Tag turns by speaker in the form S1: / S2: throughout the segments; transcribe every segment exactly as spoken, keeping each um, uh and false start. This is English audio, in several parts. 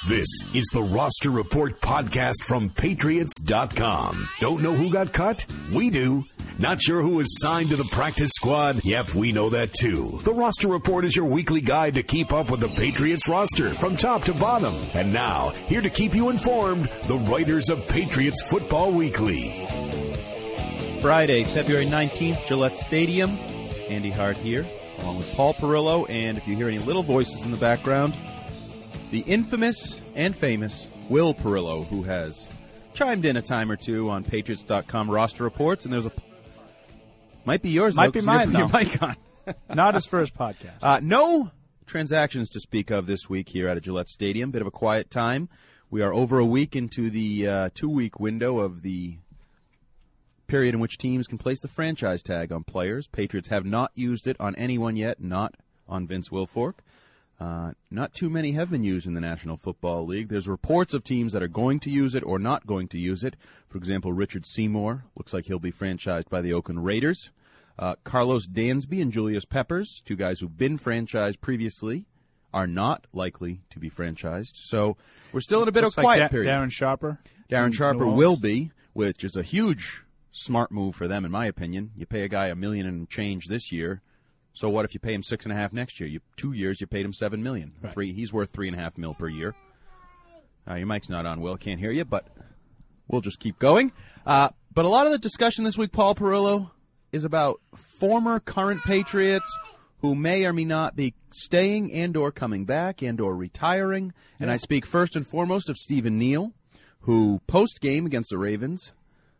S1: This is the Roster Report podcast from Patriots dot com. Don't know who got cut? We do. Not sure who was signed to the practice squad? Yep, we know that too. The Roster Report is your weekly guide to keep up with the Patriots roster from top to bottom. And now, here to keep you informed, the writers of Patriots Football Weekly.
S2: Friday, February nineteenth, Gillette Stadium. Andy Hart here, along with Paul Perillo, and if you hear any little voices in the background, the infamous and famous Will Perillo, who has chimed in a time or two on Patriots dot com roster reports, and there's a... Might be yours,
S3: Might
S2: though,
S3: be mine,
S2: your,
S3: though.
S2: your mic on.
S3: Not his first podcast.
S2: Uh, no transactions to speak of this week here at a Gillette Stadium. Bit of a quiet time. We are over a week into the uh, two-week window of the period in which teams can place the franchise tag on players. Patriots have not used it on anyone yet, not on Vince Wilfork. Uh, not too many have been used in the National Football League. There's reports of teams that are going to use it or not going to use it. For example, Richard Seymour looks like he'll be franchised by the Oakland Raiders. Uh, Carlos Dansby and Julius Peppers, two guys who've been franchised previously, are not likely to be franchised. So we're still in a bit
S3: Looks
S2: of a quiet
S3: like da-
S2: period.
S3: Darren Sharper.
S2: Darren Sharper will be, which is a huge smart move for them, in my opinion. You pay a guy a million and change this year. So what if you pay him six and a half next year? You two years, you paid him seven million.
S3: Right.
S2: Three, he's worth three and a half mil per year. Uh, your mic's not on, Will. Can't hear you, but we'll just keep going. Uh, but a lot of the discussion this week, Paul Perillo, is about former, current Patriots who may or may not be staying and/or coming back and/or retiring. And
S3: Yeah.
S2: I speak first and foremost of Stephen Neal, who post game against the Ravens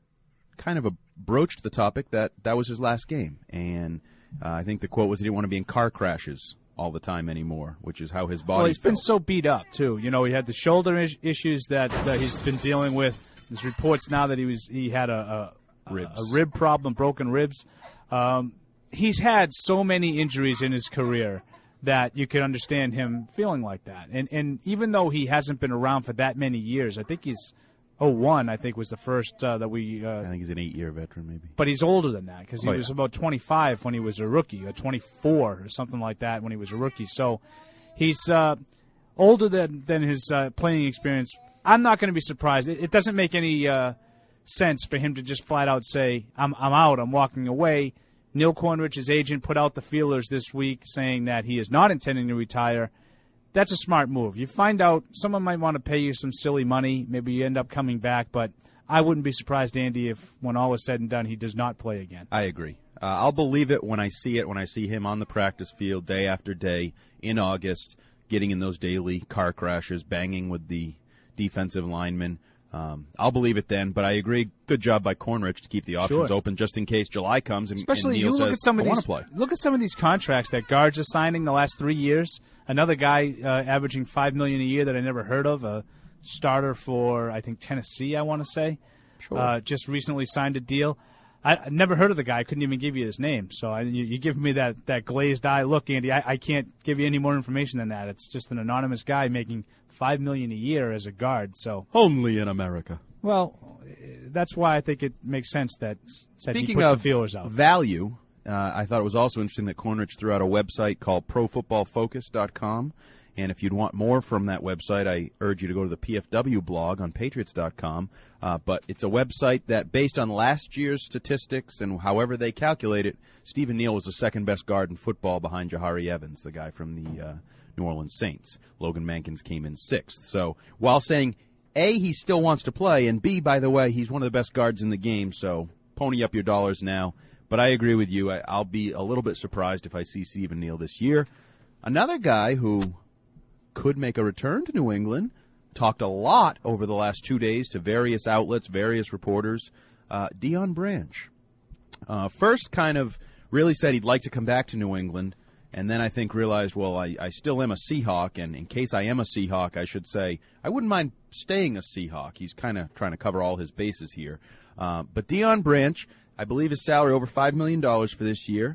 S2: kind of a broached the topic that that was his last game, and. Uh, I think the quote was he didn't want to be in car crashes all the time anymore, which is how his body
S3: Well, he's
S2: felt.
S3: been so beat up, too. You know, he had the shoulder is- issues that uh, he's been dealing with. There's reports now that he was he had a, a,
S2: Ribs.
S3: a rib problem, broken ribs. Um, he's had so many injuries in his career that you could understand him feeling like that. And, and even though he hasn't been around for that many years, I think he's oh one, I think, was the first uh, that we uh,
S2: I think he's an eight-year veteran, maybe.
S3: But he's older than that because he
S2: Oh,
S3: was
S2: yeah.
S3: about twenty-five when he was a rookie, or twenty-four or something like that when he was a rookie. So he's uh, older than, than his uh, playing experience. I'm not going to be surprised. It, it doesn't make any uh, sense for him to just flat out say, I'm, I'm out, I'm walking away. Neil Cornrich, his agent, put out the feelers this week saying that he is not intending to retire. That's a smart move. You find out someone might want to pay you some silly money. Maybe you end up coming back, but I wouldn't be surprised, Andy, if when all is said and done, he does not play again.
S2: I agree. Uh, I'll believe it when I see it, when I see him on the practice field day after day in August, getting in those daily car crashes, banging with the defensive linemen. Um, I'll believe it then, but I agree. Good job by Cornrich to keep the options
S3: Sure.
S2: open just in case July comes and,
S3: Especially
S2: and Neil
S3: you look
S2: says,
S3: at some of
S2: I want
S3: these
S2: to play.
S3: look at some of these contracts that guards are signing the last three years. Another guy uh, averaging five million a year that I never heard of, a starter for I think Tennessee, I want to say,
S2: Sure.
S3: uh, just recently signed a deal. I, I never heard of the guy. I couldn't even give you his name. So I, you, you give me that, that glazed eye look, Andy. I, I can't give you any more information than that. It's just an anonymous guy making five million a year as a guard. So
S2: Only in America.
S3: well, that's why I think it makes sense that, that he
S2: Speaking
S3: put
S2: of
S3: the feelers out.
S2: value, uh, I thought it was also interesting that Cornrich threw out a website called pro football focus dot com. And if you'd want more from that website, I urge you to go to the P F W blog on patriots dot com. Uh, but it's a website that, based on last year's statistics and however they calculate it, Stephen Neal was the second-best guard in football behind Jahari Evans, the guy from the uh, New Orleans Saints. Logan Mankins came in sixth. So while saying, A, he still wants to play, and B, by the way, he's one of the best guards in the game, so pony up your dollars now. But I agree with you. I, I'll be a little bit surprised if I see Stephen Neal this year. Another guy who could make a return to New England, talked a lot over the last two days to various outlets, various reporters, uh, Deion Branch. Uh, first kind of really said he'd like to come back to New England, and then I think realized, well, I, I still am a Seahawk, and in case I am a Seahawk, I should say I wouldn't mind staying a Seahawk. He's kind of trying to cover all his bases here. Uh, but Deion Branch, I believe his salary over five million dollars for this year,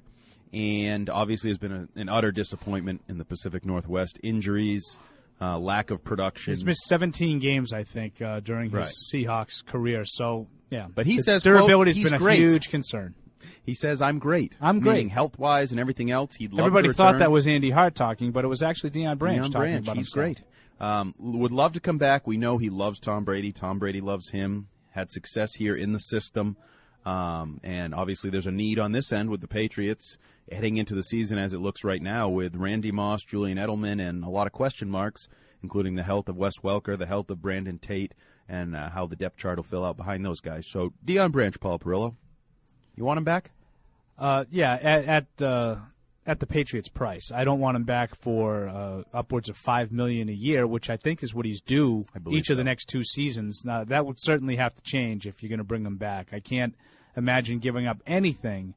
S2: and obviously has been a, an utter disappointment in the Pacific Northwest. Injuries, uh, lack of production.
S3: He's missed seventeen games, I think, uh, during his
S2: Right.
S3: Seahawks career. So, yeah.
S2: But he
S3: the
S2: says,
S3: durability has
S2: quote,
S3: been a
S2: he's great.
S3: huge concern.
S2: He says, I'm great.
S3: I'm great.
S2: Meaning health-wise and everything else. He'd love
S3: Everybody
S2: to
S3: thought
S2: return.
S3: that was Andy Hart talking, but it was actually Deion Branch
S2: Deion
S3: talking
S2: Branch.
S3: about
S2: He's
S3: himself.
S2: great. Um, would love to come back. We know he loves Tom Brady. Tom Brady loves him. Had success here in the system. Um, and obviously there's a need on this end with the Patriots heading into the season as it looks right now with Randy Moss, Julian Edelman, and a lot of question marks, including the health of Wes Welker, the health of Brandon Tate, and uh, how the depth chart will fill out behind those guys. So, Deion Branch, Paul Perillo, you want him back?
S3: Uh, yeah, at at, uh, at the Patriots' price. I don't want him back for uh, upwards of five million dollars a year, which I think is what he's due each
S2: so.
S3: of the next two seasons. Now, that would certainly have to change if you're going to bring him back. I can't imagine giving up anything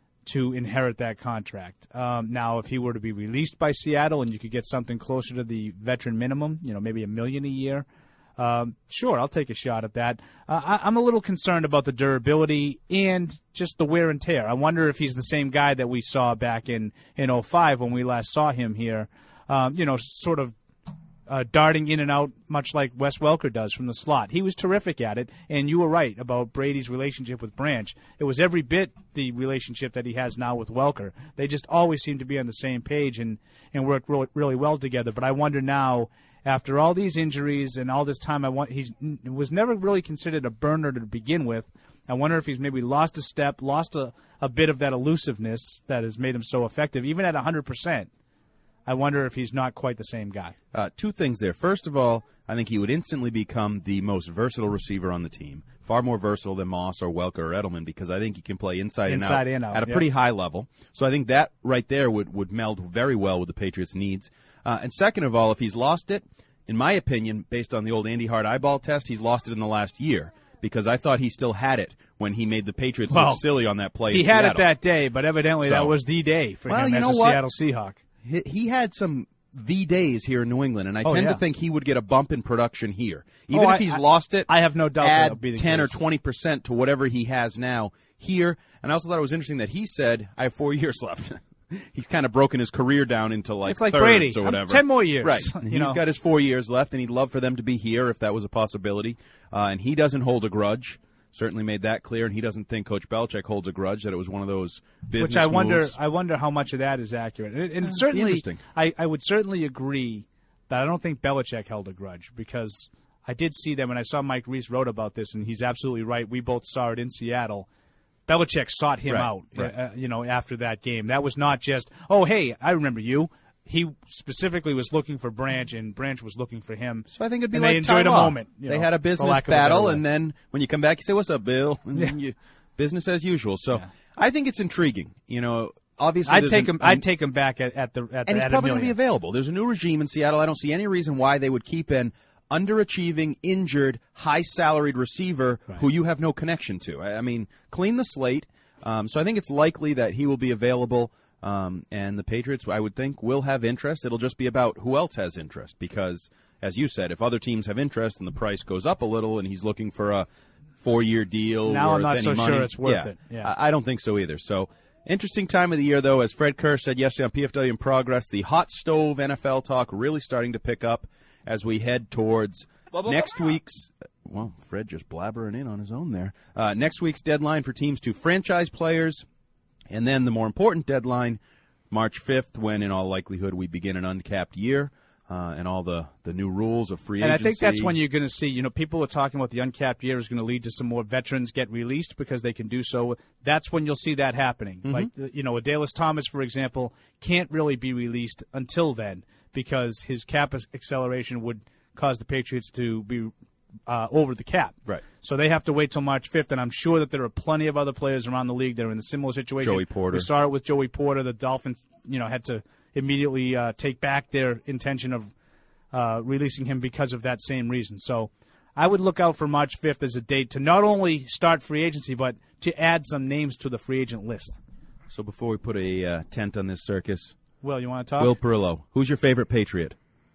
S3: to inherit that contract. Um, now, if he were to be released by Seattle and you could get something closer to the veteran minimum, you know, maybe a million a year, um, sure, I'll take a shot at that. Uh, I, I'm a little concerned about the durability and just the wear and tear. I wonder if he's the same guy that we saw back in, in oh five when we last saw him here, um, you know, sort of Uh, darting in and out, much like Wes Welker does from the slot. He was terrific at it, and you were right about Brady's relationship with Branch. It was every bit the relationship that he has now with Welker. They just always seem to be on the same page and, and work really, really well together. But I wonder now, after all these injuries and all this time, I want he was never really considered a burner to begin with. I wonder if he's maybe lost a step, lost a, a bit of that elusiveness that has made him so effective, even at one hundred percent. I wonder if he's not quite the same guy.
S2: Uh, two things there. First of all, I think he would instantly become the most versatile receiver on the team, far more versatile than Moss or Welker or Edelman, because I think he can play inside,
S3: inside
S2: and, out
S3: and out
S2: at a
S3: yeah.
S2: pretty high level. So I think that right there would, would meld very well with the Patriots' needs. Uh, and second of all, if he's lost it, in my opinion, based on the old Andy Hart eyeball test, he's lost it in the last year, because I thought he still had it when he made the Patriots
S3: well,
S2: look silly on that play
S3: He
S2: in
S3: had
S2: Seattle.
S3: it that day, but evidently
S2: so,
S3: that was the day for
S2: well,
S3: him
S2: you
S3: as
S2: know
S3: a
S2: what?
S3: Seattle Seahawk.
S2: He, he had some the days here in New England, and I
S3: oh,
S2: tend
S3: yeah.
S2: to think he would get a bump in production here. Even
S3: oh,
S2: if
S3: I,
S2: he's
S3: I,
S2: lost it,
S3: I have no doubt
S2: add
S3: that'll be the
S2: ten
S3: case.
S2: or twenty percent to whatever he has now here. And I also thought it was interesting that he said, I have four years left. He's kind of broken his career down into like,
S3: it's like
S2: thirds
S3: Brady.
S2: or whatever.
S3: I'm ten more years.
S2: Right.
S3: You
S2: He's
S3: know?
S2: got his four years left, and he'd love for them to be here if that was a possibility. Uh, and he doesn't hold a grudge. Certainly made that clear, and he doesn't think Coach Belichick holds a grudge, that it was one of those business
S3: Which I wonder,
S2: moves.
S3: I wonder how much of that is accurate. And, and
S2: Uh,
S3: certainly,
S2: interesting.
S3: I, I would certainly agree that I don't think Belichick held a grudge, because I did see them, and I saw Mike Reese wrote about this, and he's absolutely right. We both saw it in Seattle. Belichick sought him
S2: Right,
S3: out,
S2: right.
S3: Uh, you know, after that game. That was not just, oh, hey, I remember you. He specifically was looking for Branch, and Branch was looking for him.
S2: So I think it'd be
S3: and
S2: like
S3: they enjoyed
S2: Ty
S3: a
S2: Law.
S3: moment. You
S2: They
S3: know,
S2: had a
S3: for
S2: business
S3: lack of a better
S2: battle,
S3: way.
S2: and then when you come back, you say, "What's up, Bill?" And then you, business as usual. So
S3: Yeah.
S2: I think it's intriguing. You know, obviously,
S3: I'd
S2: there's
S3: take
S2: an-
S3: him. I'd take him back at, at the at,
S2: and
S3: the,
S2: he's
S3: at
S2: probably
S3: going to
S2: be available. There's a new regime in Seattle. I don't see any reason why they would keep an underachieving, injured, high-salaried receiver
S3: Right.
S2: who you have no connection to. I, I mean, clean the slate. Um, so I think it's likely that he will be available. Um, and the Patriots, I would think, will have interest. It'll just be about who else has interest, because, as you said, if other teams have interest and the price goes up a little and he's looking for a four-year deal
S3: Now
S2: worth
S3: I'm not
S2: any
S3: so
S2: money,
S3: sure it's worth
S2: yeah,
S3: it. Yeah.
S2: I, I don't think so either. So interesting time of the year, though. As Fred Kerr said yesterday on P F W in Progress, the hot stove N F L talk really starting to pick up as we head towards
S4: Blah, blah,
S2: next
S4: blah.
S2: week's – well, Fred just blabbering in on his own there. Uh, next week's deadline for teams to franchise players, and then the more important deadline, March fifth, when in all likelihood we begin an uncapped year uh, and all the, the new rules of free
S3: And
S2: agency.
S3: I think that's when you're going to see, you know, people are talking about the uncapped year is going to lead to some more veterans get released because they can do so. That's when you'll see that happening.
S2: Mm-hmm.
S3: Like, you know, Adalys Thomas, for example, can't really be released until then because his cap acceleration would cause the Patriots to be uh, over the cap.
S2: Right.
S3: So they have to wait till March fifth, and I'm sure that there are plenty of other players around the league that are in a similar situation.
S2: Joey Porter.
S3: We saw it with Joey Porter. The Dolphins, you know, had to immediately uh, take back their intention of uh, releasing him because of that same reason. So I would look out for March fifth as a date to not only start free agency, but to add some names to the free agent list.
S2: So before we put a uh, tent on this circus,
S3: Will, you want to talk?
S2: Will Perillo, who's your favorite Patriot?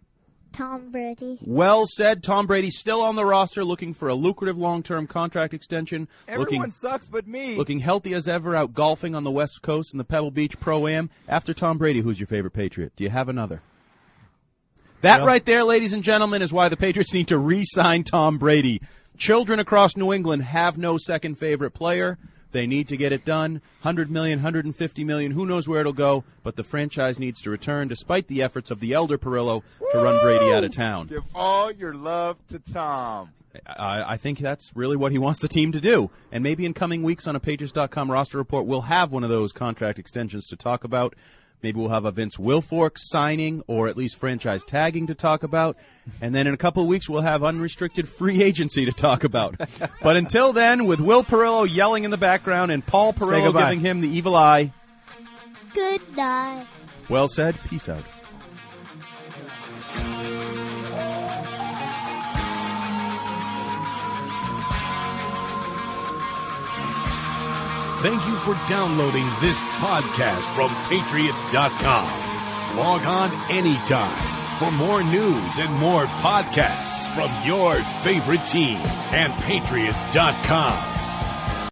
S5: Tom Brady.
S2: Well said. Tom Brady still on the roster, looking for a lucrative long-term contract extension.
S4: Everyone
S2: looking,
S4: sucks but me.
S2: looking healthy as ever, out golfing on the West Coast in the Pebble Beach Pro-Am. After Tom Brady, who's your favorite Patriot? Do you have another? That
S3: Well-
S2: right there, ladies and gentlemen, is why the Patriots need to re-sign Tom Brady. Children across New England have no second favorite player. They need to get it done. one hundred million dollars, one hundred fifty million dollars, who knows where it'll go, but the franchise needs to return despite the efforts of the elder Perillo to run Brady out of town.
S4: Give all your love to Tom.
S2: I, I think that's really what he wants the team to do. And maybe in coming weeks on a Patriots dot com roster report, we'll have one of those contract extensions to talk about. Maybe we'll have a Vince Wilfork signing or at least franchise tagging to talk about. And then in a couple of weeks, we'll have unrestricted free agency to talk about. But until then, with Will Perillo yelling in the background and Paul Perillo giving him the evil eye.
S5: Good night.
S2: Well said. Peace out.
S1: Thank you for downloading this podcast from Patriots dot com. Log on anytime for more news and more podcasts from your favorite team and Patriots dot com.